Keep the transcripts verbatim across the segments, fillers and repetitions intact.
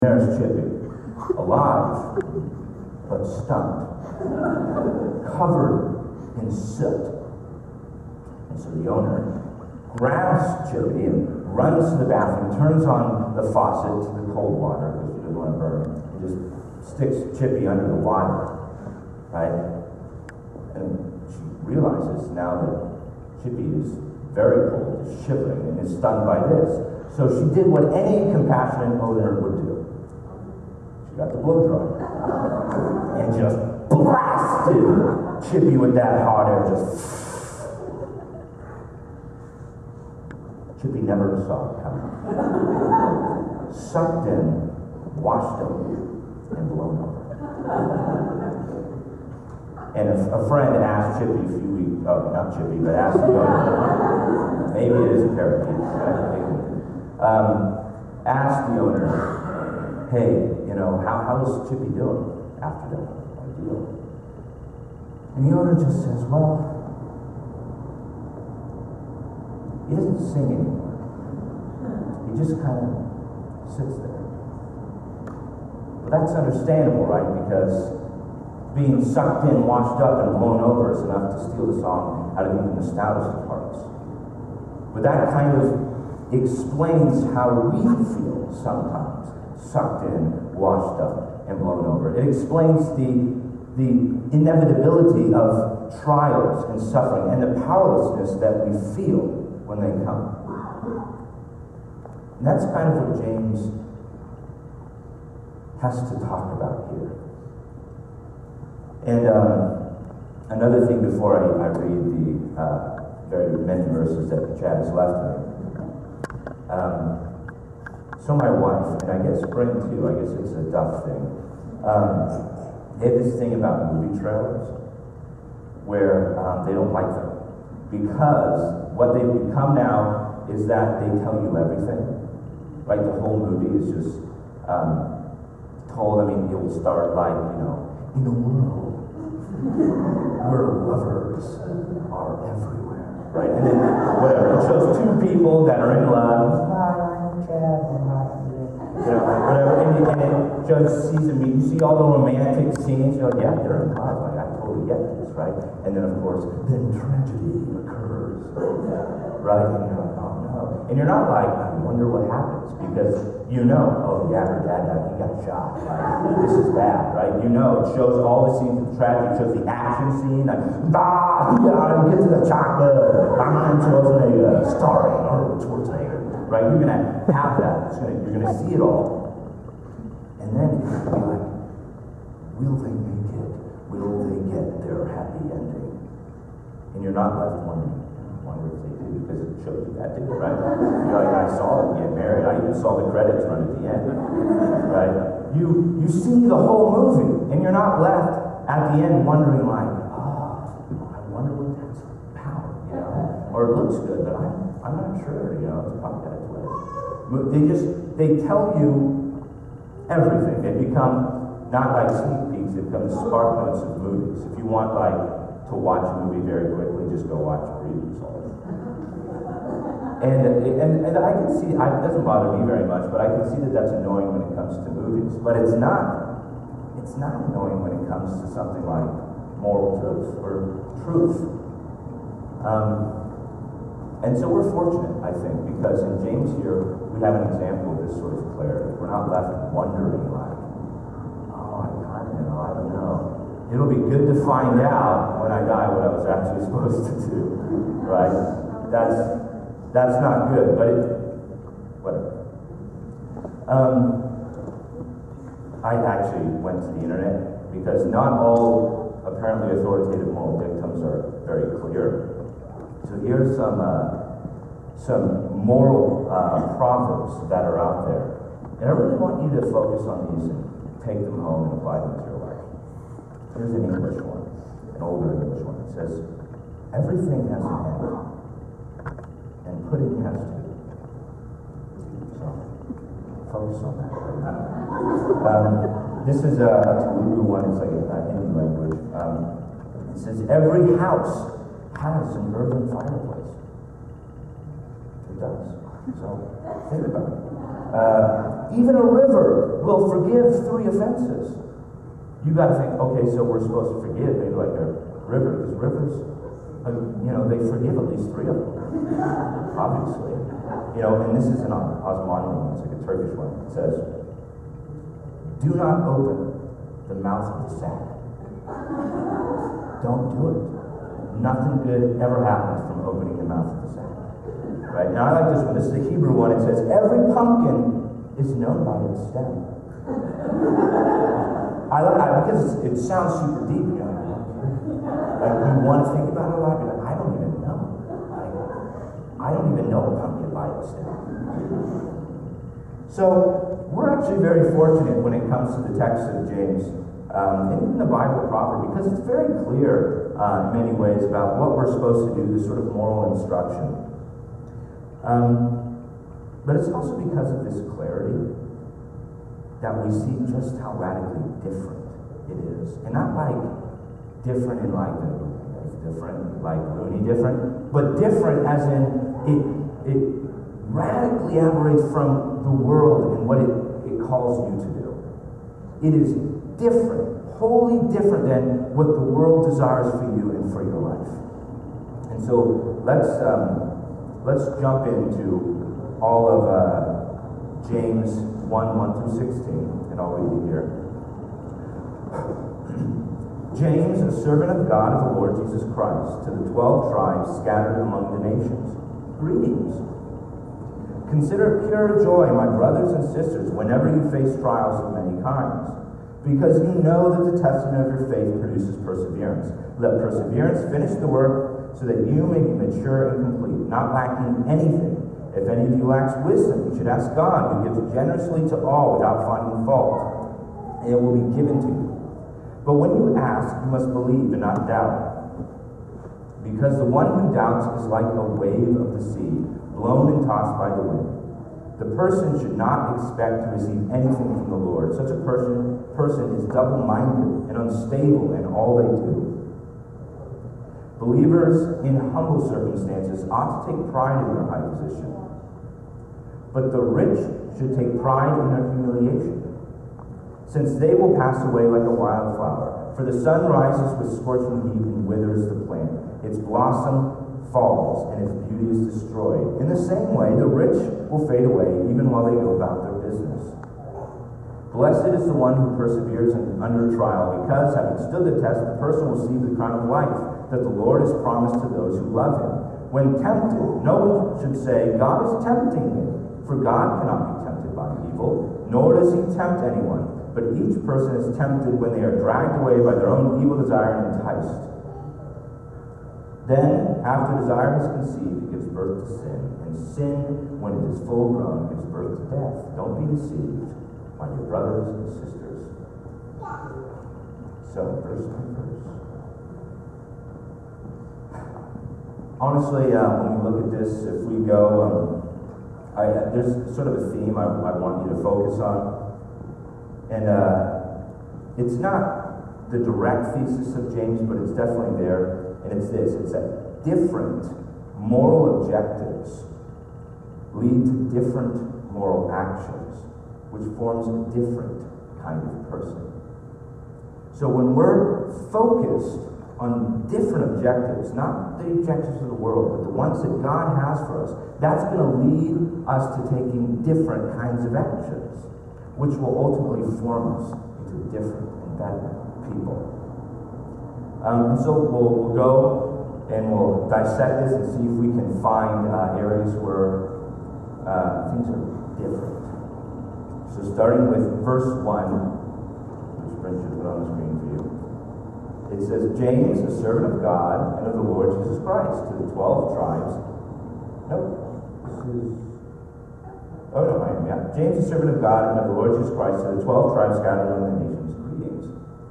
There's Chippy, alive, but stunned, covered in soot. And so the owner grabs Chippy and runs to the bathroom, turns on the faucet to the cold water, because she doesn't want to burn, and just sticks Chippy under the water, right? And she realizes now that Chippy is very cold, is shivering, and is stunned by this. So she did what any compassionate owner would do. She got the blow dryer and just blasted Chippy with that hot air. Just Chippy never saw it coming. Sucked in, washed up, and blown over. And a, a friend asked Chippy a few weeks, oh, not Chippy, but asked the owner, maybe it is a parakeet, um, asked the owner, hey, you know, how, how's Chippy doing after that ordeal? And the owner just says, well, he doesn't sing anymore. He just kind of sits there. But that's understandable, right? Because being sucked in, washed up, and blown over is enough to steal the song out of even the stoutest of hearts. But that kind of explains how we feel sometimes, sucked in, washed up, and blown over. It explains the, the inevitability of trials and suffering and the powerlessness that we feel when they come. And that's kind of what James has to talk about here. And um, another thing before I, I read the uh, very many verses that Chad has left me. Um, so my wife, and I guess Spring too, I guess it's a Duff thing, um, they have this thing about movie trailers where um, they don't like them. Because what they've become now is that they tell you everything. Right? The whole movie is just um, told. I mean, it will start like, you know, in a world where lovers are everywhere. Right? And then whatever. It shows two people that are in love. You know, whatever. And, it, and it just sees them. You see all the romantic scenes. You're like, yeah, they're in love. Like, I totally get this, right? And then, of course, then tragedy occurs. Right? And you're like, oh no. And you're not like, I wonder what happens, because you know, oh yeah, her dad died, he got shot. Like, this is bad, right? You know, it shows all the scenes of tragedy, it shows the action scene, like, ah, yeah, get to the chocolate, Arnold Schwarzenegger, starring Arnold Schwarzenegger, right? You're gonna have that, gonna, you're gonna see it all. And then you're gonna be like, will they make it? Will they get their happy ending? And you're not left wondering, wonder if they do, because it shows you that too, right? You're like, I saw them get married. I even saw the credits run at the end, right? You you see the whole movie, and you're not left at the end wondering like, oh, I wonder what that's about, you know? Or it looks good, but I'm I'm not sure, you know. It's probably got a twist. They just they tell you everything. They become not like sneak peeks. They become the spark notes of movies. If you want like to watch a movie very quickly, just go watch previews all the time. And, and, and I can see, it doesn't bother me very much, but I can see that that's annoying when it comes to movies. But it's not, it's not annoying when it comes to something like moral truth or truth. Um, and so we're fortunate, I think, because in James here, we have an example of this sort of clarity. We're not left wondering like, oh, I kind of know, I don't know. It'll be good to find out when I die what I was actually supposed to do, right? That's that's not good, but it, whatever. Um, I actually went to the internet because not all apparently authoritative moral dictums are very clear. So here's some uh, some moral uh, proverbs that are out there, and I really want you to focus on these and take them home and apply them to your life. Here's an English one, an older English one. It says, everything has an end, and pudding has two. So, focus on that. Um, this is a, a Telugu one, it's like a, a Hindi language. Um, it says, every house has an earthen fireplace. It does. So, think about it. Uh, Even a river will forgive three offenses. You got to think, okay, so we're supposed to forgive, maybe like a river, because rivers, uh, you know, they forgive at least three of them, obviously. You know, and this is an Osmanli, it's like a Turkish one. It says, do not open the mouth of the sack. Don't do it. Nothing good ever happens from opening the mouth of the sack. Right? Now I like this one. This is the Hebrew one. It says, every pumpkin is known by its stem. I like it because it sounds super deep. You know? Like you want to think about it a lot, but I don't even know. Like, I don't even know a pumpkin by its stem. So we're actually very fortunate when it comes to the text of James, um, and even the Bible proper, because it's very clear uh, in many ways about what we're supposed to do, this sort of moral instruction. Um, but it's also because of this clarity that we see just how radically different it is. And not like different in like, it's different, like loony different, but different as in it, it radically aberrates from the world and what it, it calls you to do. It is different, wholly different than what the world desires for you and for your life. And so let's um, let's jump into all of uh, James one, one through sixteen, and I'll read it here. James, a servant of God of the Lord Jesus Christ, to the twelve tribes scattered among the nations. Greetings. Consider it pure joy, my brothers and sisters, whenever you face trials of many kinds, because you know that the testing of your faith produces perseverance. Let perseverance finish the work, so that you may be mature and complete, not lacking anything. If any of you lacks wisdom, you should ask God, who gives generously to all without finding fault, and it will be given to you. But when you ask, you must believe and not doubt, because the one who doubts is like a wave of the sea, blown and tossed by the wind. The person should not expect to receive anything from the Lord. Such a person, person is double-minded and unstable in all they do. Believers in humble circumstances ought to take pride in their high position, but the rich should take pride in their humiliation, since they will pass away like a wildflower. For the sun rises with scorching heat and withers the plant. Its blossom falls, and its beauty is destroyed. In the same way, the rich will fade away even while they go about their business. Blessed is the one who perseveres under trial, because, having stood the test, the person will receive the crown of life that the Lord has promised to those who love him. When tempted, no one should say, God is tempting me, for God cannot be tempted by evil, nor does he tempt anyone. But each person is tempted when they are dragged away by their own evil desire and enticed. Then, after desire is conceived, it gives birth to sin. And sin, when it is full grown, gives birth to death. Don't be deceived, my dear brothers and sisters. So, verse by verse. Honestly, uh, when we look at this, if we go, um, I, uh, there's sort of a theme I, I want you to focus on. And uh, it's not the direct thesis of James, but it's definitely there. And it's this, it's that different moral objectives lead to different moral actions, which forms a different kind of person. So when we're focused on different objectives, not the objectives of the world, but the ones that God has for us, that's going to lead us to taking different kinds of actions, which will ultimately form us into different and better people. Um, and so we'll, we'll go and we'll dissect this and see if we can find uh, areas where uh, things are different. So starting with verse one, which Brent should put on the screen for you. It says, James, a servant of God and of the Lord Jesus Christ, to the twelve tribes. Nope. This is... Oh, no, I am, yeah. James, a servant of God and of the Lord Jesus Christ, to the twelve tribes scattered among the nations. Greetings.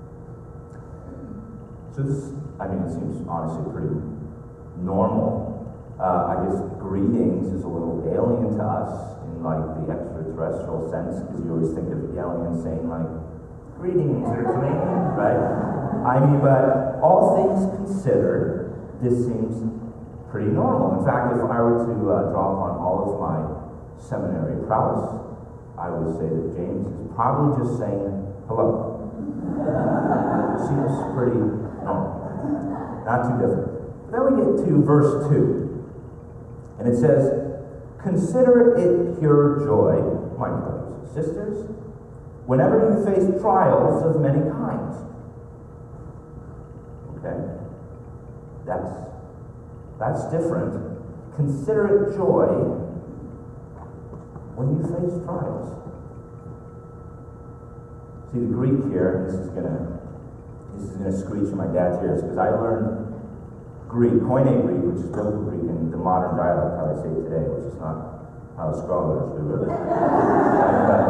So this, I mean, it seems honestly pretty normal. Uh, I guess greetings is a little alien to us in like the extraterrestrial sense, because you always think of aliens saying like, greetings, you're Canadian, right? I mean, but all things considered, this seems pretty normal. In fact, if I were to uh, draw upon all of my seminary prowess, I would say that James is probably just saying hello. Seems pretty normal. Not too different. But then we get to verse two. And it says, "Consider it pure joy, my brothers and sisters, whenever you face trials of many kinds." Okay? That's, that's different. Consider it joy when you face trials. See, the Greek here, this is gonna this is gonna screech in my dad's ears, because I learned Greek, Koine Greek, which is biblical Greek, in the modern dialect, how they say it today, which is not how the scholars do it. But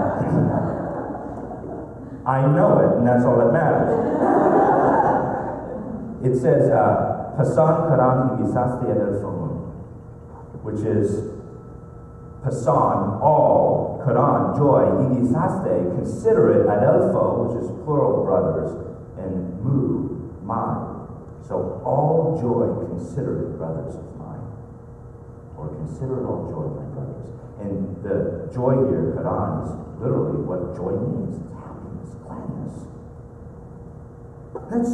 I know it, and that's all that matters. It says, uh, "Pasan karan ibisaste edelphonum," which is Pasan, all, Karan, joy, ibisaste, consider it, adelpho, which is plural brothers, and mu, mine. So all joy, consider it, brothers of mine. Or consider it all joy, my brothers. And the joy here, Karan, is literally what joy means. It's happiness, gladness. That's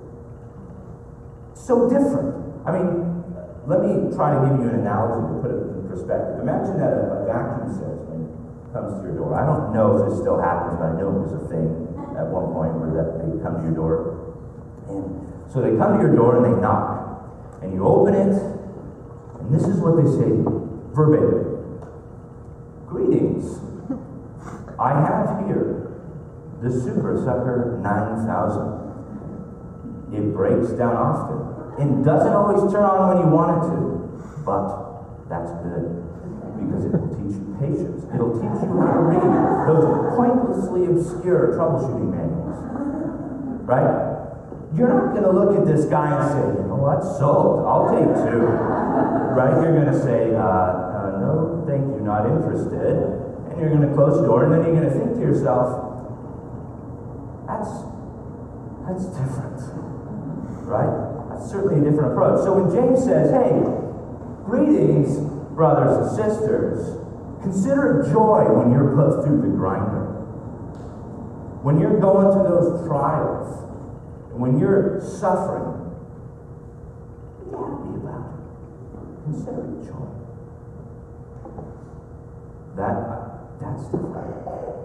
so different. I mean, let me try to give you an analogy to put it in perspective. Imagine that a, a vacuum salesman comes to your door. I don't know if this still happens, but I know it was a thing at one point where that they come to your door. And so they come to your door and they knock. And you open it, and this is what they say to you, verbatim. "Greetings. I have here the Super Sucker nine thousand. It breaks down often and doesn't always turn on when you want it to, but that's good, because it will teach you patience. It'll teach you how to read those pointlessly obscure troubleshooting manuals, right? You're not going to look at this guy and say, you know what, sold, I'll take two, right? You're going to say, uh, uh, no, thank you, not interested, and you're going to close the door, and then you're going to think to yourself, that's, that's different, right? That's certainly a different approach. So when James says, hey, greetings, brothers and sisters, consider it joy when you're put through the grinder. When you're going through those trials, and when you're suffering, be happy about it. Consider it joy. That, that's different.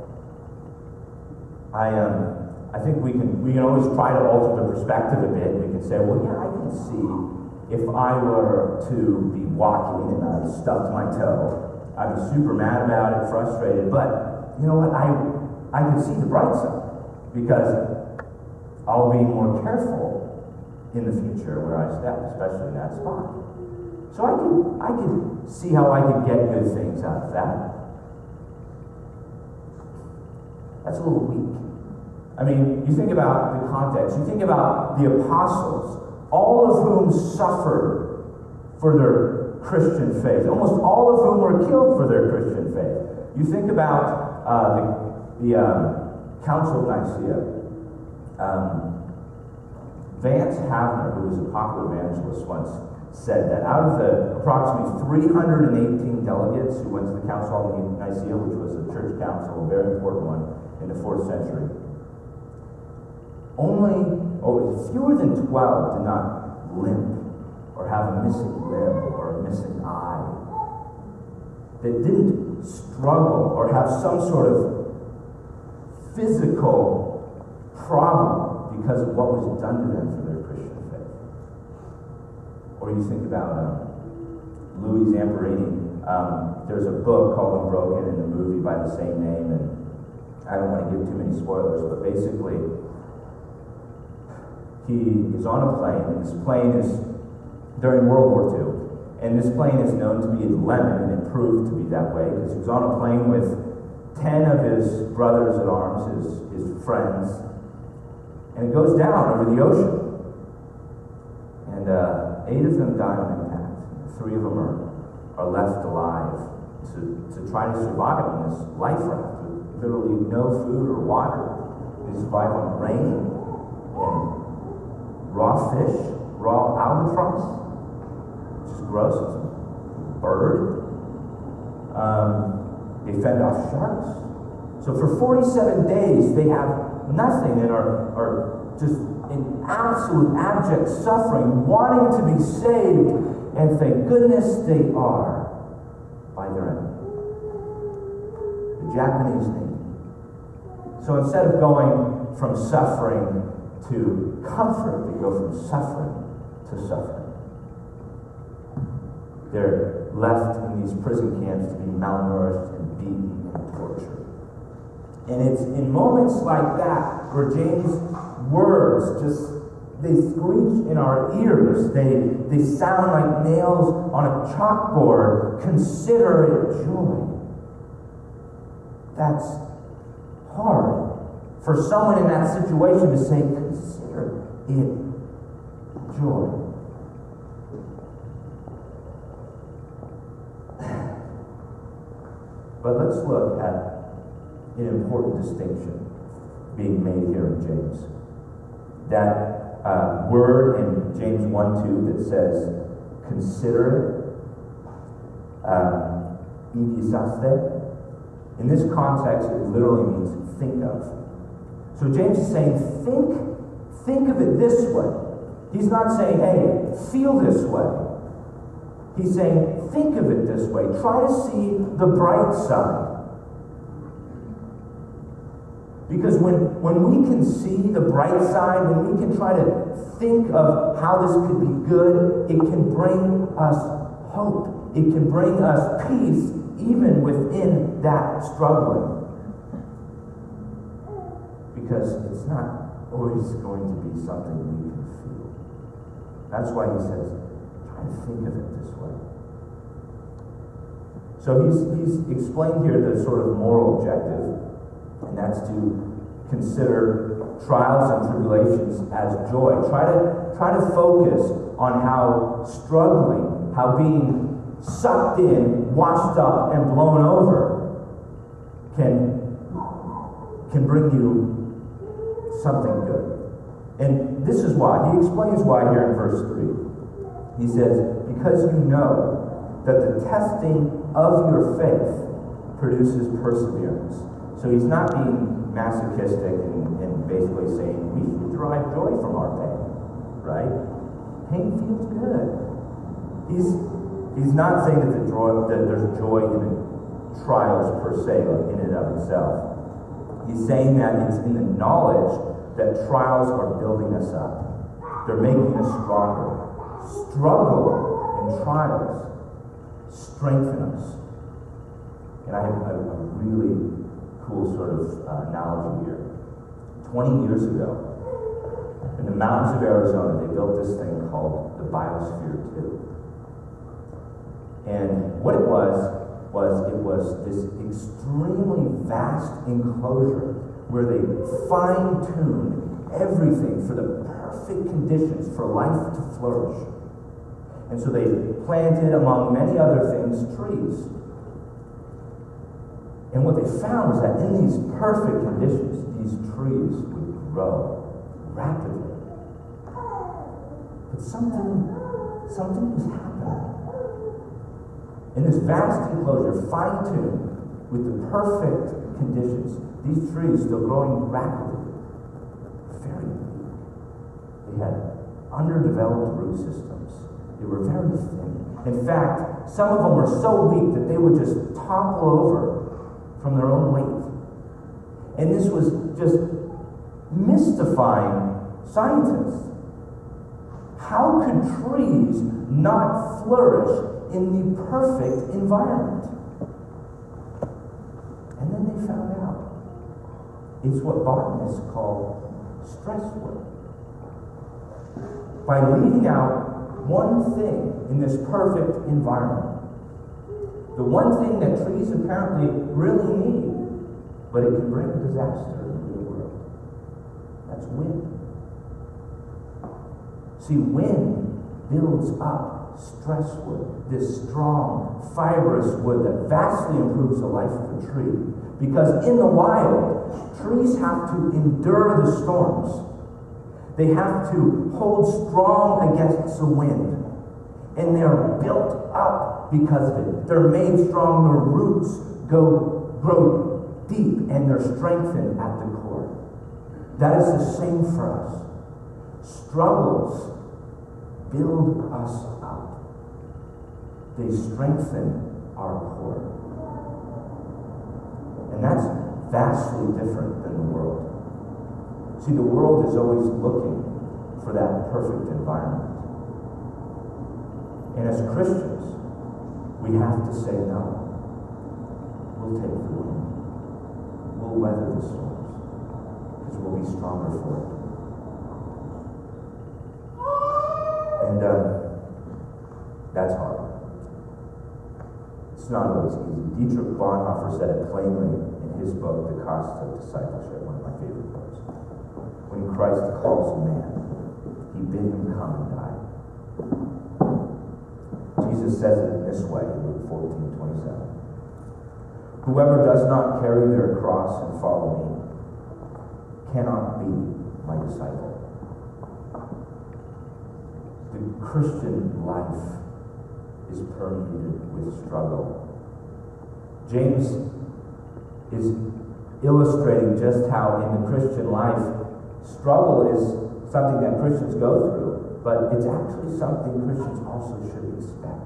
I um. I think we can we can always try to alter the perspective a bit. We can say, well, yeah, I can see if I were to be walking and I stubbed my toe, I'd be super mad about it, frustrated. But you know what? I I can see the bright side, because I'll be more careful in the future where I step, especially in that spot. So I can I can see how I can get good things out of that. That's a little weak. I mean, you think about the context, you think about the apostles, all of whom suffered for their Christian faith, almost all of whom were killed for their Christian faith. You think about uh, the, the um, Council of Nicaea. Um, Vance Havner, who was a popular evangelist, once said that out of the approximately three hundred eighteen delegates who went to the Council of Nicaea, which was a church council, a very important one in the fourth century, only, oh, fewer than twelve did not limp or have a missing limb or a missing eye. That didn't struggle or have some sort of physical problem because of what was done to them for their Christian faith. Or you think about um, Louis Zamperini. Um, there's a book called Unbroken and a movie by the same name, and I don't want to give too many spoilers, but basically, he is on a plane, and this plane is during World War Two, and this plane is known to be a lemon, and it proved to be that way, because he was on a plane with ten of his brothers at arms, his, his friends, and it goes down over the ocean. And uh, eight of them die on impact. Three of them are, are left alive to, to try to survive on this life raft with literally no food or water. They survive on rain and raw fish, raw albatross, which is gross, it's a bird. Um, they fend off sharks. So for forty-seven days, they have nothing and are, are just in absolute abject suffering, wanting to be saved, and thank goodness they are by their enemy, the Japanese Navy. So instead of going from suffering to comfort, they go from suffering to suffering. They're left in these prison camps to be malnourished and beaten and tortured. And it's in moments like that where James' words just, they screech in our ears. They, they sound like nails on a chalkboard. Consider it joy. That's hard for someone in that situation to say, consider it joy. But let's look at an important distinction being made here in James. That uh, word in James one two that says, consider it, uh, igisaste. In this context, it literally means think of. So James is saying, think, think of it this way. He's not saying, hey, feel this way. He's saying, think of it this way. Try to see the bright side. Because when, when we can see the bright side, when we can try to think of how this could be good, it can bring us hope. It can bring us peace even within that struggling. Because it's not always going to be something we can feel. That's why he says, try to think of it this way. So he's, he's explained here the sort of moral objective, and that's to consider trials and tribulations as joy. Try to, try to focus on how struggling, how being sucked in, washed up, and blown over can, can bring you something good. And this is why. He explains why here in verse three. He says, because you know that the testing of your faith produces perseverance. So he's not being masochistic and, and basically saying we should derive joy from our pain, right? Pain feels good. He's he's not saying that the joy that there's joy in trials per se, in and of itself. He's saying that it's in the knowledge that trials are building us up. They're making us stronger. Struggle and trials strengthen us. And I have a, a really cool sort of uh, analogy here. twenty years ago, in the mountains of Arizona, they built this thing called the Biosphere two. And what it was, was it was this extremely vast enclosure where they fine-tuned everything for the perfect conditions for life to flourish. And so they planted, among many other things, trees. And what they found was that in these perfect conditions, these trees would grow rapidly. But something, something was happening. In this vast enclosure, fine-tuned, with the perfect conditions, these trees still growing rapidly, very weak. They had underdeveloped root systems. They were very thin. In fact, some of them were so weak that they would just topple over from their own weight. And this was just mystifying scientists. How could trees not flourish in the perfect environment? And then they found out. It's what botanists call stress wood. By leaving out one thing in this perfect environment, the one thing that trees apparently really need, but it can bring disaster into the world. That's wind. See, wind builds up stress wood, this strong, fibrous wood that vastly improves the life of a tree. Because in the wild, trees have to endure the storms. They have to hold strong against the wind. And they're built up because of it. They're made strong. Their roots go grow deep and they're strengthened at the core. That is the same for us. Struggles build us up. They strengthen our core. And that's vastly different than the world. See, the world is always looking for that perfect environment. And as Christians, we have to say no. We'll take the wind. We'll weather the storms. Because we'll be stronger for it. And uh, that's hard. It's not always easy. Dietrich Bonhoeffer said it plainly in his book, The Cost of Discipleship, one of my favorite books. When Christ calls a man, he bid him come and die. Jesus says it in this way in Luke fourteen twenty-seven. Whoever does not carry their cross and follow me cannot be my disciple. The Christian life is permeated with struggle. James is illustrating just how in the Christian life, struggle is something that Christians go through, but it's actually something Christians also should expect.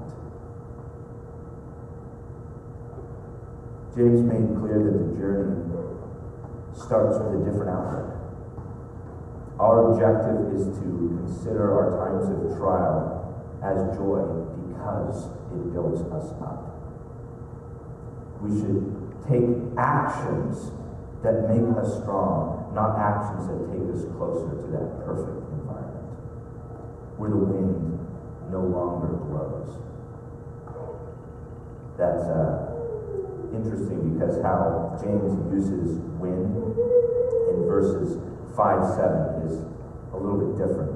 James made clear that the journey starts with a different outlook. Our objective is to consider our times of trial as joy because it builds us up. We should take actions that make us strong, not actions that take us closer to that perfect environment, where the wind no longer blows. That's uh, interesting because how James uses wind in verses five seven is a little bit different.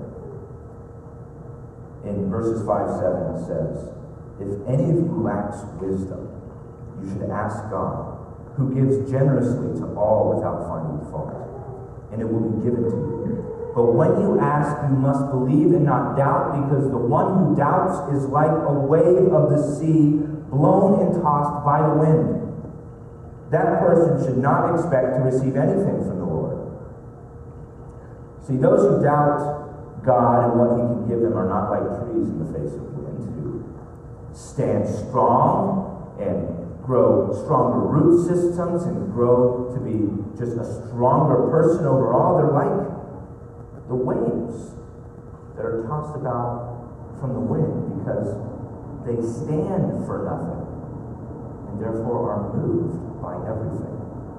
In verses five seven it says, if any of you lacks wisdom, you should ask God, who gives generously to all without finding fault, and it will be given to you. But when you ask, you must believe and not doubt, because the one who doubts is like a wave of the sea, blown and tossed by the wind. That person should not expect to receive anything from the Lord. See, those who doubt God and what he can give them are not like trees in the face of wind, who stand strong and grow stronger root systems and grow to be just a stronger person overall. They're like the waves that are tossed about from the wind because they stand for nothing and therefore are moved by everything.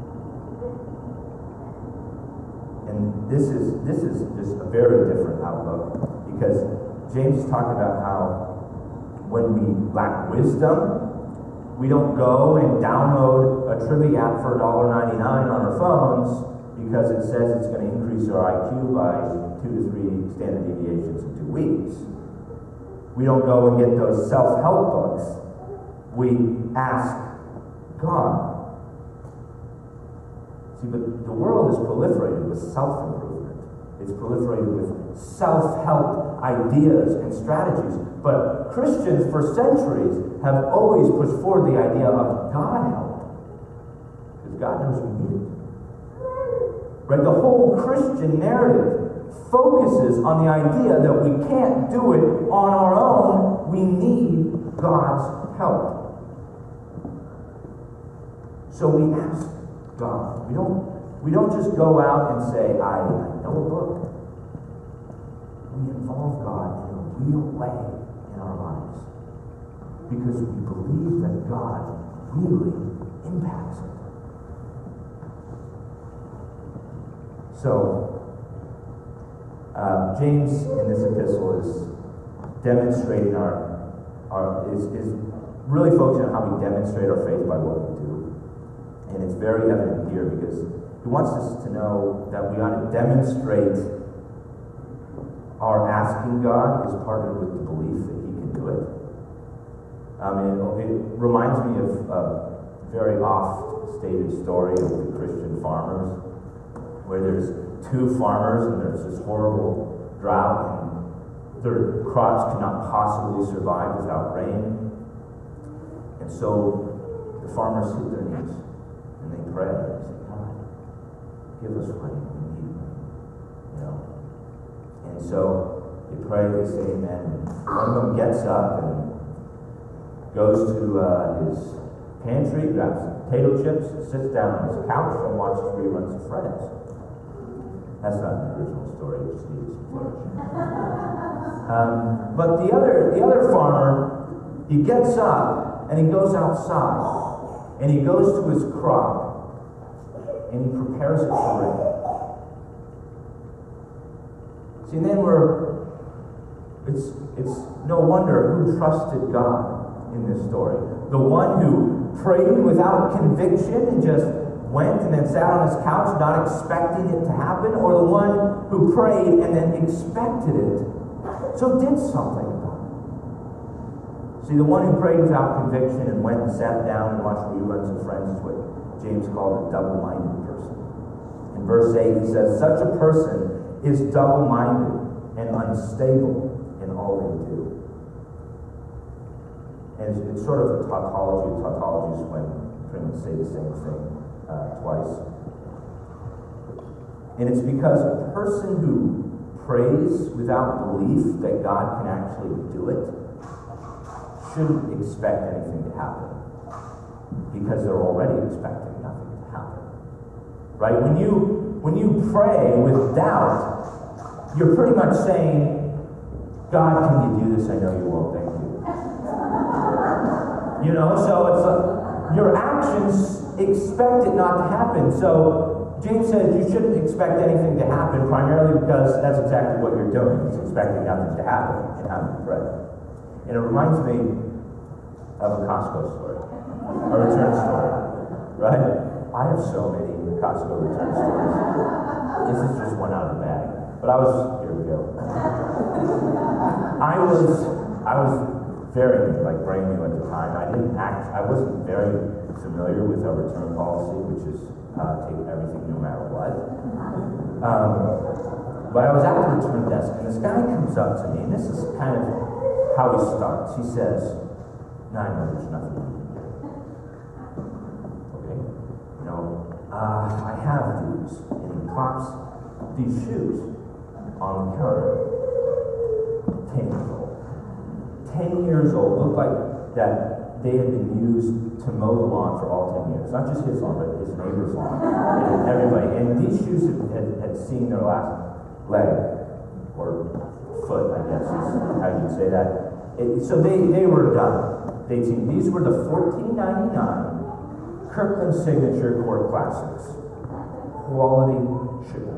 And this is this is just a very different outlook, because James is talking about how when we lack wisdom, we don't go and download a trivia app for one dollar ninety-nine on our phones because it says it's going to increase our I Q by two to three standard deviations in two weeks. We don't go and get those self-help books. We ask God. See, but the world is proliferated with self-improvement. It's proliferated with self-help ideas and strategies. But Christians for centuries have always pushed forward the idea of God help. Because God knows we need it. Right? The whole Christian narrative focuses on the idea that we can't do it on our own. We need God's help. So we ask God. We don't, we don't just go out and say, I, I know a book. We involve God in a real way in our lives because we believe that God really impacts it. So, uh, James in this epistle is demonstrating our, our is, is really focusing on how we demonstrate our faith by what we do. And it's very evident here because he wants us to know that we ought to demonstrate our asking God is partnered with the belief that he can do it. Um, it, it reminds me of a very oft-stated story of the Christian farmers, where there's two farmers and there's this horrible drought and their crops cannot possibly survive without rain. And so the farmers hit their knees And they pray. They say, God, give us rain. We need rain. You know? And so they pray, they say amen. One of them gets up and goes to uh, his pantry, grabs some potato chips, sits down on his couch and watches reruns of Friends. That's not an original story, it just needs some flourishing. Um, but the other, the other farmer, he gets up and he goes outside and he goes to his crop and he prepares it for rain. See, and then we're, it's, it's no wonder who trusted God in this story. The one who prayed without conviction and just went and then sat on his couch not expecting it to happen, or the one who prayed and then expected it, so did something about it. See, the one who prayed without conviction and went and sat down and watched reruns of Friends is what James called a double-minded person. In verse eight, he says, such a person is double-minded and unstable in all they do. And it's, it's sort of a tautology. Tautologies when pretty much say the same thing uh, twice. And it's because a person who prays without belief that God can actually do it shouldn't expect anything to happen, because they're already expecting nothing to happen. Right? When you when you pray with doubt, you're pretty much saying, God, can you do this? I know you won't. Thank you. You know, so it's like your actions expect it not to happen. So James says you shouldn't expect anything to happen, primarily because that's exactly what you're doing. It's expecting nothing to happen and having to pray. And it reminds me of a Costco story, a return story, right? I have so many Costco return stories. This is just one out of the bag. But I was, here we go. I was, I was very, like, brand new at the time. I didn't act, I wasn't very familiar with our return policy, which is uh, take everything no matter what. Um, but I was at the return desk, and this guy comes up to me, and this is kind of how he starts. He says, no, I know there's nothing you can do. Okay? You know, uh, I have these, and he plops these shoes on the counter. Ten years old. Ten years old. Looked like that they had been used to mow the lawn for all ten years. Not just his lawn, but his neighbor's lawn. And everybody. And these shoes had, had, had seen their last leg, or foot, I guess is how you'd say that. It, so they, they were done. They seen, these were the fourteen ninety-nine Kirkland Signature Court Classics. Quality shoe.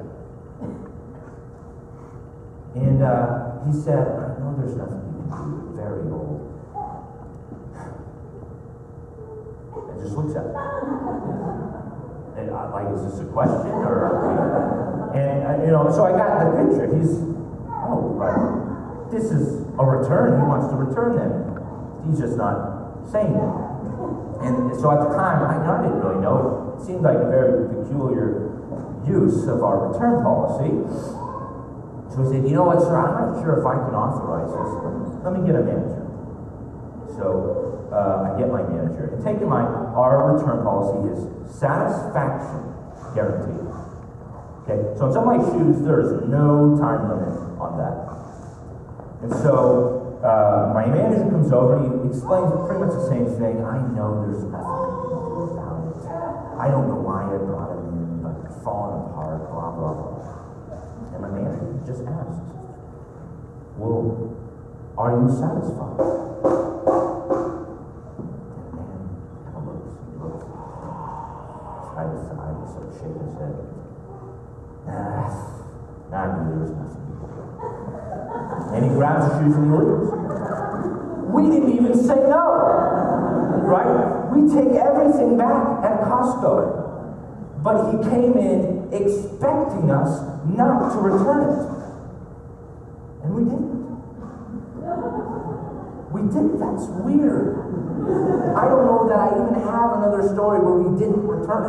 And uh, he said, I know there's nothing you can do. You're very old. And just looks at me. And I, like, is this a question? Or, and, uh, you know, so I got the picture. He's, oh, like, this is a return. He wants to return them. He's just not saying it. And so at the time, I, I didn't really know. It seemed like a very peculiar use of our return policy. So he said, you know what, sir, I'm not sure if I can authorize this. Let me get a manager. So uh, I get my manager. And take in mind, our return policy is satisfaction guaranteed. Okay, so on some of my shoes, there's no time limit on that. And so uh, my manager comes over and he explains pretty much the same thing. I know there's nothing I can do about it. I don't know why I brought him in, but it's falling apart, blah, blah, blah. And my manager just asked, well, are you satisfied? And the man kind of looks, looks, side to side, and sort of shake his head. Nah, nah, I knew there was nothing you could do. And he grabs the shoes and he leaves. We didn't even say no, right? We take everything back at Costco. But he came in expecting us not to return it. And we didn't. We didn't. That's weird. I don't know that I even have another story where we didn't return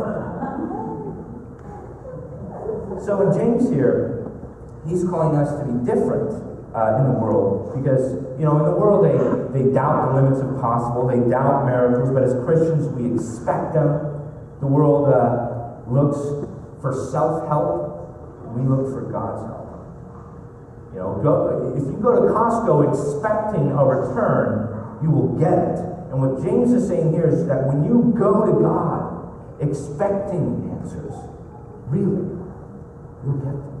it. So in James here, he's calling us to be different uh, in the world. Because, you know, in the world they, they doubt the limits of possible. They doubt miracles. But as Christians, we expect them. The The world uh, looks for self-help. We look for God's help. You know, go, if you go to Costco expecting a return, you will get it. And what James is saying here is that when you go to God expecting answers, really, you'll get them.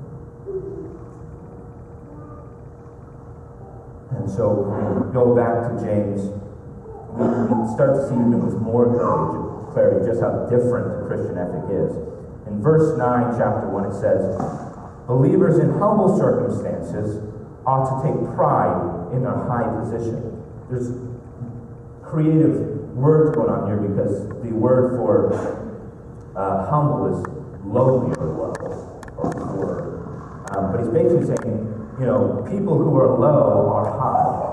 And so when we go back to James, we, we start to see even with more clarity, clarity just how different the Christian ethic is. In verse nine, chapter one, it says, believers in humble circumstances ought to take pride in their high position. There's creative words going on here because the word for uh, humble is lowly or low or poor. Um, but he's basically saying, you know, people who are low are high.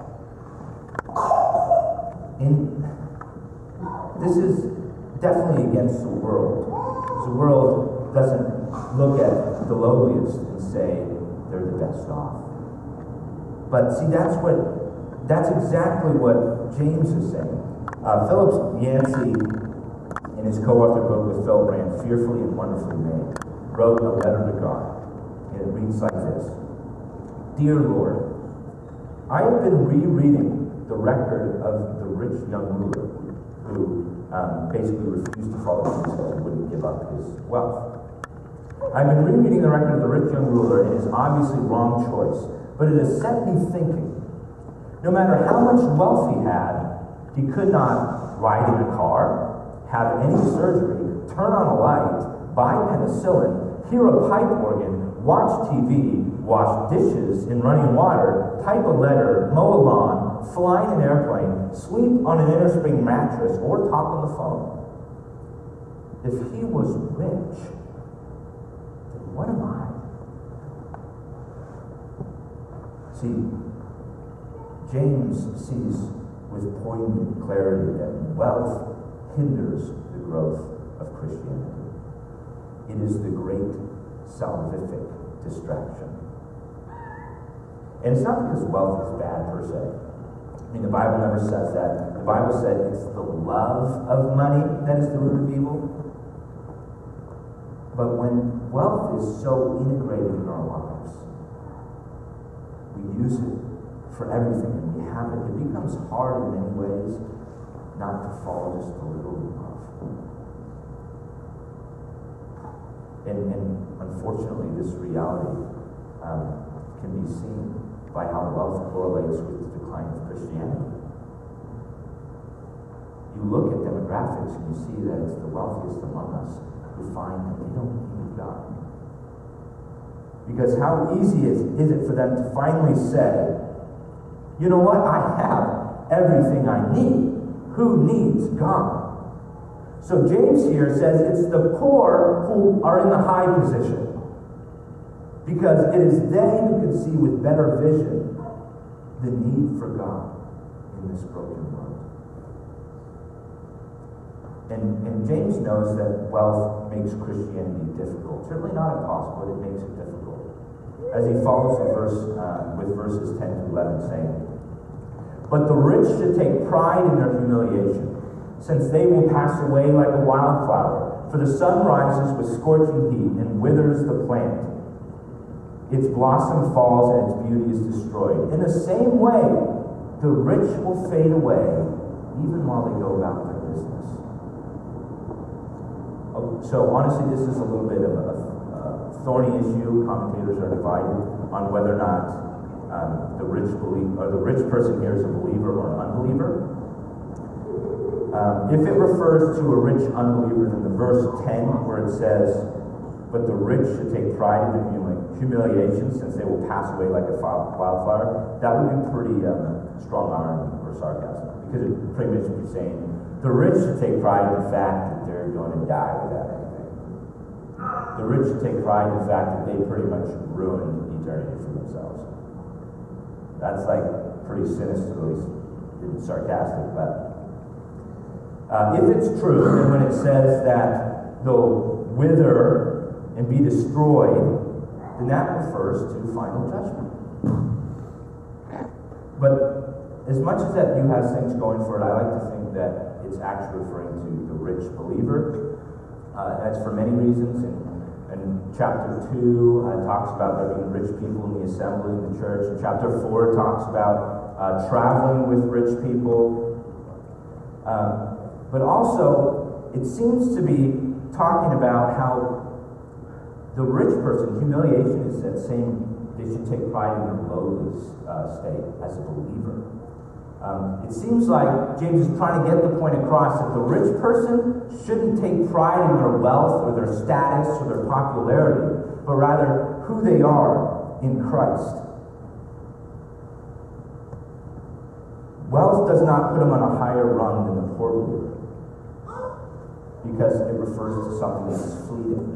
In, this is definitely against the world. The world doesn't look at the lowliest and say they're the best off. But see, that's what, that's exactly what James is saying. Uh, Philip Yancey, in his co-authored book with Phil Brand, Fearfully and Wonderfully Made, wrote a letter to God. And it reads like this. Dear Lord, I have been rereading the record of the rich young ruler who um, basically refused to follow Jesus and wouldn't give up his wealth. I've been rereading the record of the rich young ruler and his obviously wrong choice, but it has set me thinking. No matter how much wealth he had, he could not ride in a car, have any surgery, turn on a light, buy penicillin, hear a pipe organ, watch T V, wash dishes in running water, type a letter, mow a lawn, fly in an airplane, sleep on an innerspring mattress, or talk on the phone. If he was rich, then what am I? See, James sees with poignant clarity that wealth hinders the growth of Christianity. It is the great salvific distraction. And it's not because wealth is bad per se. I mean, the Bible never says that. The Bible said it's the love of money that is the root of evil. But when wealth is so integrated in our lives, we use it for everything and we have it, it becomes hard in many ways not to fall just a little in love. And, and unfortunately, this reality um, can be seen by how wealth correlates with the decline of Christianity. You look at demographics and you see that it's the wealthiest among us who find that they don't need God. Because how easy is, is it for them to finally say, you know what, I have everything I need. Who needs God? So James here says it's the poor who are in the high position. Because it is they who can see with better vision the need for God in this broken world. And, and James knows that wealth makes Christianity difficult. Certainly not impossible, but it makes it difficult. As he follows the verse uh, with verses ten to eleven saying, but the rich should take pride in their humiliation, since they will pass away like a wildflower. For the sun rises with scorching heat and withers the plant. Its blossom falls and its beauty is destroyed. In the same way, the rich will fade away even while they go about their business. Oh, so honestly, this is a little bit of a, a thorny issue. Commentators are divided on whether or not um, the rich believe, or the rich person here is a believer or an unbeliever. Um, if it refers to a rich unbeliever, then the verse ten, where it says, but the rich should take pride in their humiliation, since they will pass away like a wildflower, that would be pretty um, strong irony or sarcasm. Because it pretty much would be saying, the rich should take pride in the fact that they're going to die without anything. The rich should take pride in the fact that they pretty much ruined eternity for themselves. That's like pretty sinisterly sarcastic, but uh, if it's true, then when it says that they'll wither and be destroyed, then that refers to final judgment. But as much as that view has things going for it, I like to think that it's actually referring to the rich believer. Uh, that's for many reasons. And, and chapter two uh, talks about there being rich people in the assembly in the church. And chapter four talks about uh, traveling with rich people. Um, but also, it seems to be talking about how the rich person, humiliation is that same, they should take pride in their lowly uh, state as a believer. Um, it seems like James is trying to get the point across that the rich person shouldn't take pride in their wealth or their status or their popularity, but rather who they are in Christ. Wealth does not put him on a higher rung than the poor believer, because it refers to something that is fleeting.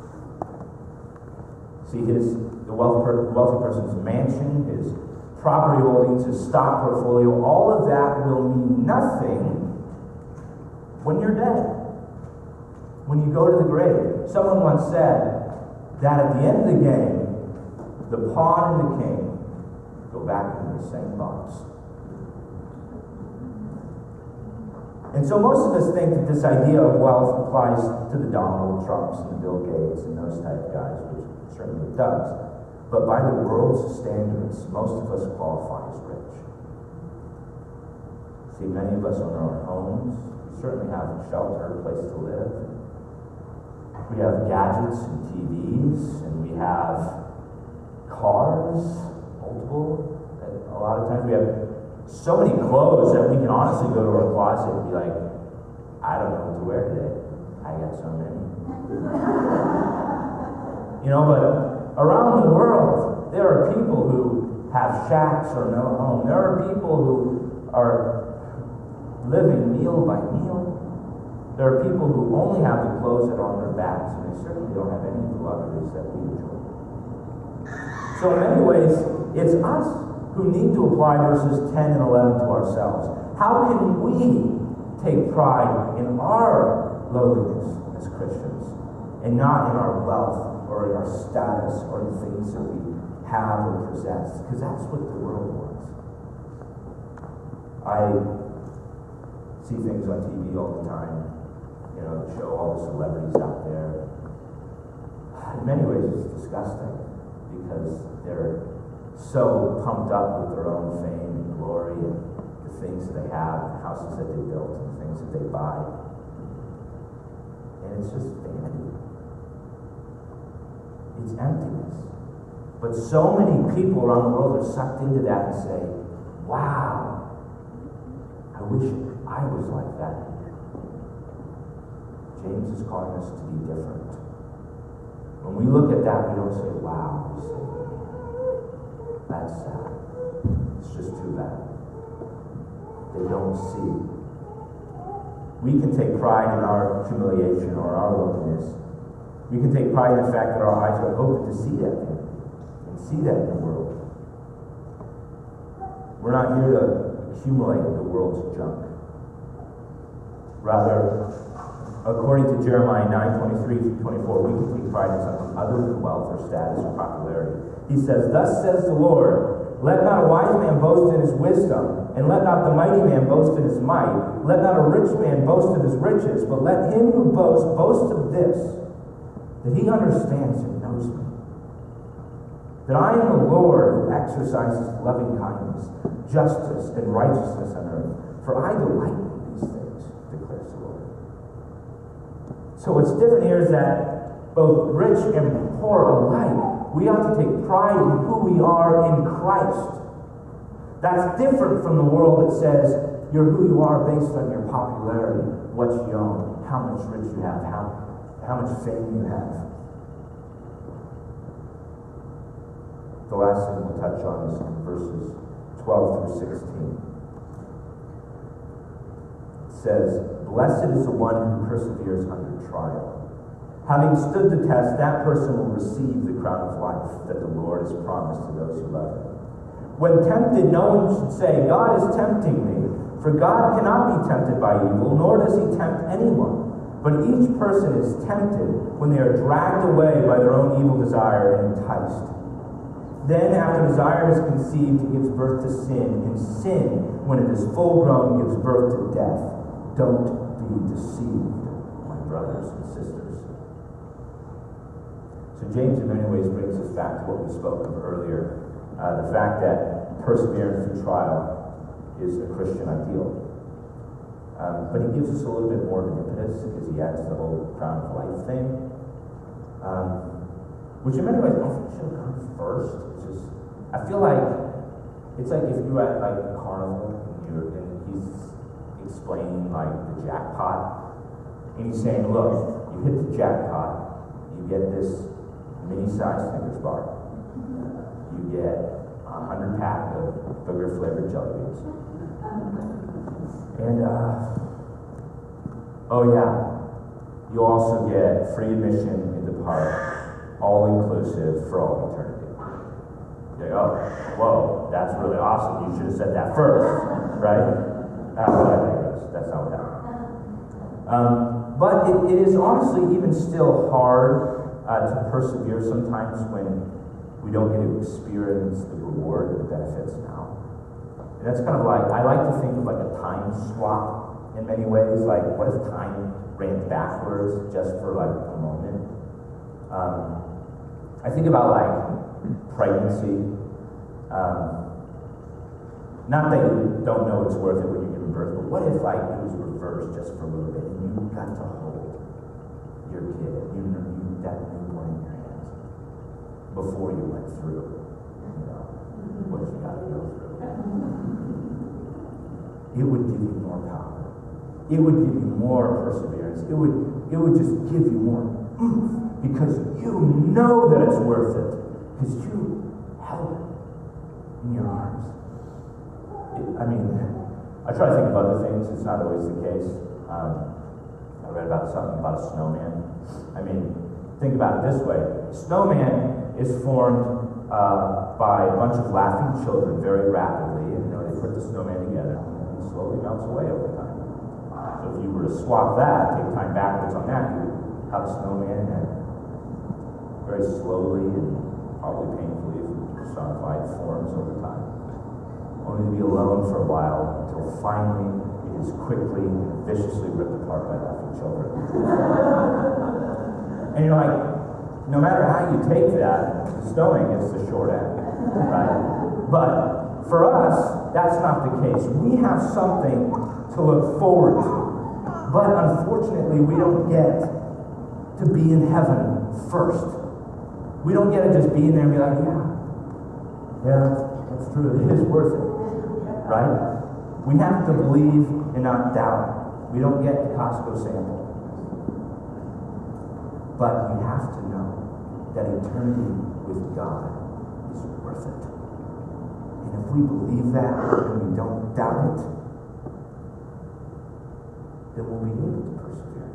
See, his the wealthy, per, wealthy person's mansion, his property holdings, his stock portfolio, all of that will mean nothing when you're dead. When you go to the grave. Someone once said that at the end of the game, the pawn and the king go back into the same box. And so most of us think that this idea of wealth applies to the Donald Trumps and the Bill Gates and those type of guys, which certainly it does. But by the world's standards, most of us qualify as rich. See, many of us own our own homes. We certainly have a shelter, a place to live. We have gadgets and T Vs, and we have cars, multiple. A lot of times we have so many clothes that we can honestly go to our closet and be like, I don't know what to wear today. I got so many. You know, but around the world, there are people who have shacks or no home. There are people who are living meal by meal. There are people who only have the clothes that are on their backs, and they certainly don't have any of the luxuries that we enjoy. So in many ways, it's us who need to apply verses ten and eleven to ourselves. How can we take pride in our lowliness as Christians and not in our wealth or in our status or in things that we have or possess? Because that's what the world wants. I see things on T V all the time, you know, that show all the celebrities out there. In many ways, it's disgusting because they're so pumped up with their own fame and glory and the things that they have, the houses that they built, and the things that they buy. And it's just vanity. It's emptiness. But so many people around the world are sucked into that and say, wow, I wish I was like that. James is calling us to be different. When we look at that, we don't say, wow, we say, that's sad. It's just too bad. They don't see. We can take pride in our humiliation or our lowliness. We can take pride in the fact that our eyes are open to see that thing and see that in the world. We're not here to accumulate the world's junk. Rather, according to Jeremiah nine twenty-three through twenty-four, we can take pride in something other than wealth or status or popularity. He says, thus says the Lord, let not a wise man boast in his wisdom, and let not the mighty man boast in his might. Let not a rich man boast of his riches, but let him who boasts boast of this, that he understands and knows me. That I am the Lord who exercises loving kindness, justice, and righteousness on earth. For I delight in these things, declares the Lord. So what's different here is that both rich and poor alike, we ought to take pride in who we are in Christ. That's different from the world that says you're who you are based on your popularity, what you own, how much rich you have, how, how much fame you have. The last thing we'll touch on is in verses twelve through sixteen. It says, blessed is the one who perseveres under trial. Having stood the test, that person will receive the crown of life that the Lord has promised to those who love him. When tempted, no one should say, God is tempting me. For God cannot be tempted by evil, nor does he tempt anyone. But each person is tempted when they are dragged away by their own evil desire and enticed. Then, after desire is conceived, it gives birth to sin. And sin, when it is full grown, gives birth to death. Don't be deceived, my brothers and sisters. So James in many ways brings us back to what we spoke of earlier, uh, the fact that perseverance through trial is a Christian ideal. Um, but he gives us a little bit more of an impetus because he adds the whole crown of life thing, um, which in many ways I think should have come first. It's just, I feel like it's like if you were at like a carnival and, you're, and he's explaining like the jackpot, and he's saying, look, you hit the jackpot, you get this mini-sized Snickers bar. You get a hundred pack of booger-flavored jelly beans. And, uh, oh yeah, you also get free admission in the park, all-inclusive for all eternity. You're like, oh, whoa, that's really awesome. You should have said that first, right? Uh, but I digress. That's not what happened. Um, but it, it is honestly even still hard Uh, to persevere sometimes when we don't get to experience the reward and the benefits now. And that's kind of like, I like to think of like a time swap in many ways. Like, what if time ran backwards just for like a moment? Um, I think about like pregnancy. Um, not that you don't know it's worth it when you're giving birth, but what if like it was reversed just for a little bit and you got to hold your kid, you know, you that newborn in your hands before you went through, you know, what you got to go through. It would give you more power. It would give you more perseverance. It would, it would just give you more oomph because you know that it's worth it because you held it in your arms. It, I mean, I try to think of other things. It's not always the case. Um, I read about something about a snowman. I mean, think about it this way. A snowman is formed uh, by a bunch of laughing children very rapidly. And, you know, they put the snowman together and it slowly melts away over time. So if you were to swap that, take time backwards on that, you would have a snowman that very slowly and probably painfully personified forms over time. Only to be alone for a while until finally it is quickly and viciously ripped apart by laughing children. And you're like, no matter how you take that, the snowing is the short end, right? But for us, that's not the case. We have something to look forward to. But unfortunately, we don't get to be in heaven first. We don't get to just be in there and be like, yeah, yeah, that's true. It is worth it, right? We have to believe and not doubt. We don't get the Costco sample. But we have to know that eternity with God is worth it. And if we believe that and we don't doubt it, then we'll be able to persevere.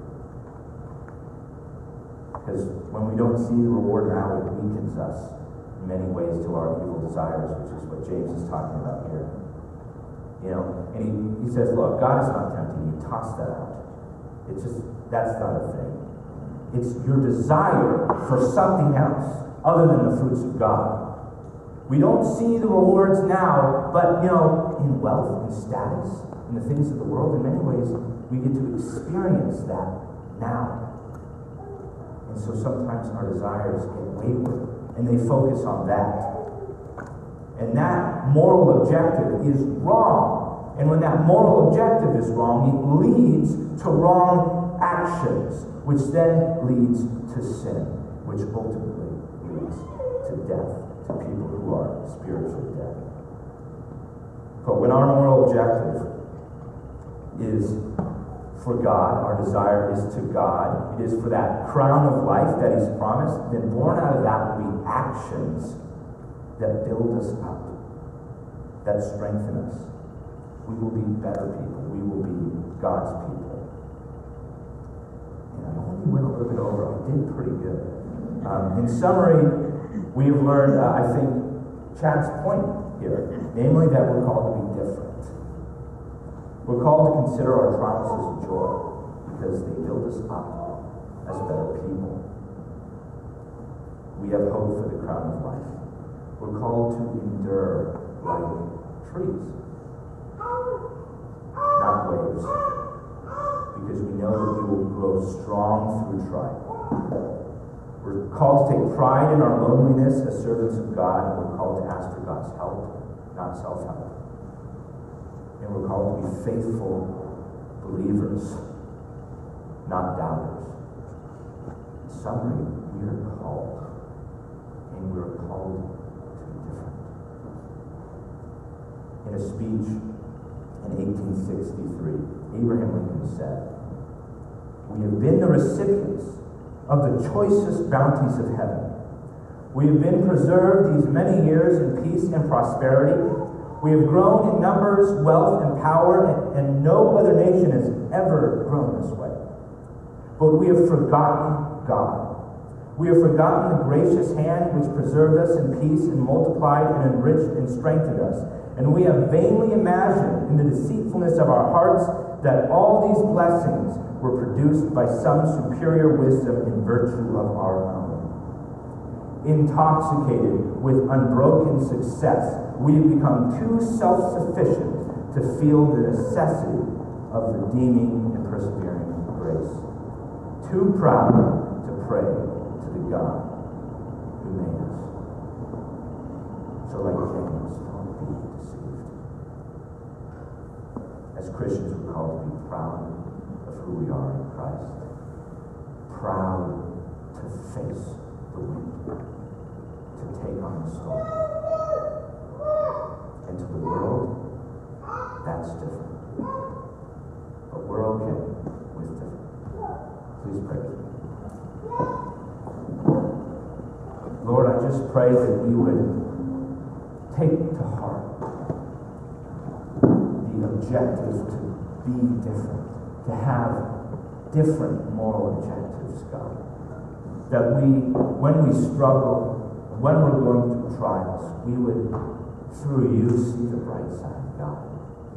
Because when we don't see the reward now, it weakens us in many ways to our evil desires, which is what James is talking about here. You know, and he, he says, look, God is not tempting you. Toss that out. It's just, that's not a thing. It's your desire for something else other than the fruits of God. We don't see the rewards now, but, you know, in wealth and status, in the things of the world, in many ways, we get to experience that now. And so sometimes our desires get wayward, and they focus on that. And that moral objective is wrong. And when that moral objective is wrong, it leads to wrong actions, which then leads to sin, which ultimately leads to death, to people who are spiritually dead. But when our moral objective is for God, our desire is to God, it is for that crown of life that He's promised, then born out of that will be actions that build us up, that strengthen us. We will be better people. We will be God's people. And I only went a little bit over. I did pretty good. Um, in summary, we have learned, uh, I think, Chad's point here, namely that we're called to be different. We're called to consider our trials as a joy because they build us up as better people. We have hope for the crown of life. We're called to endure like trees, not waves, because we know that we will grow strong through trial. We're called to take pride in our loneliness as servants of God, and we're called to ask for God's help, not self-help. And we're called to be faithful believers, not doubters. In summary, we are called, and we're called to be different. In a speech in eighteen sixty-three, Abraham Lincoln said, "We have been the recipients of the choicest bounties of heaven. We have been preserved these many years in peace and prosperity. We have grown in numbers, wealth, and power, and, and no other nation has ever grown this way. But we have forgotten God. We have forgotten the gracious hand which preserved us in peace and multiplied and enriched and strengthened us. And we have vainly imagined in the deceitfulness of our hearts that all these blessings were produced by some superior wisdom in virtue of our own. Intoxicated with unbroken success, we have become too self-sufficient to feel the necessity of redeeming and persevering grace. Too proud to pray to the God who made us." So like James, don't be deceived. As Christians, we're called to be proud of who we are in Christ. Proud to face the wind, to take on the storm. And to the world, that's different. But we're okay with different. Please pray with me. Lord, I just pray that we would take to heart the objective to be different, to have different moral objectives, God. That we, when we struggle, when we're going through trials, we would, through you, see the bright side, God.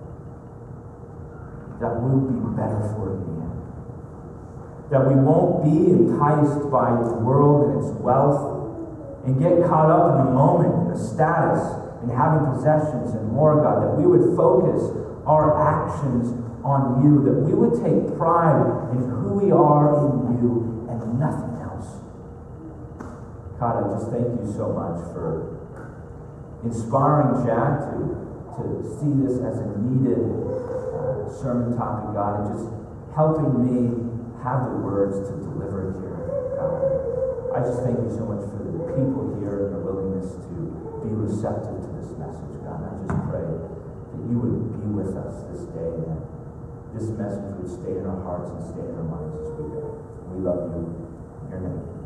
That we'll be better for it in the end. That we won't be enticed by the world and its wealth and get caught up in the moment, in the status, in having possessions and more, God. That we would focus our actions on you. That we would take pride in who we are in you and nothing else. God, I just thank you so much for inspiring Jack to, to see this as a needed uh, sermon topic, God, and just helping me have the words to deliver it here, God. I just thank you so much for the people here and their willingness to be receptive to this message, God. And I just pray that you would be with us this day, and that this message would stay in our hearts and stay in our minds as we go. We love you. In your name.